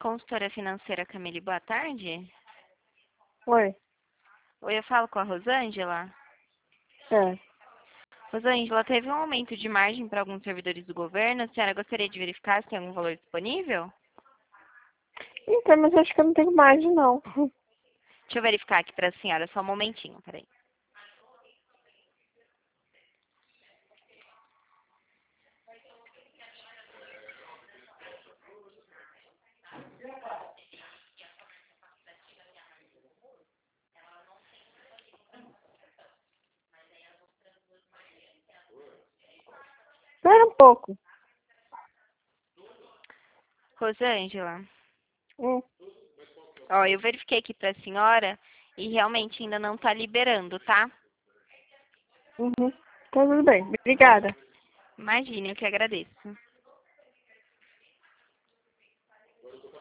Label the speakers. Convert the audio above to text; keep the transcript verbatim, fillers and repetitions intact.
Speaker 1: consultora financeira Camille, boa tarde.
Speaker 2: Oi.
Speaker 1: Oi, eu falo com a Rosângela.
Speaker 2: É.
Speaker 1: Rosângela, teve um aumento de margem para alguns servidores do governo. A senhora gostaria de verificar se tem algum valor disponível?
Speaker 2: Então, mas acho que eu não tenho margem, não.
Speaker 1: Deixa eu verificar aqui para a senhora, só um momentinho, peraí.
Speaker 2: Espera um pouco.
Speaker 1: Rosângela,
Speaker 2: Hum.
Speaker 1: ó, eu verifiquei aqui para a senhora e realmente ainda não está liberando, tá?
Speaker 2: Uhum. Tá tudo bem. Obrigada.
Speaker 1: Imagine, eu que agradeço.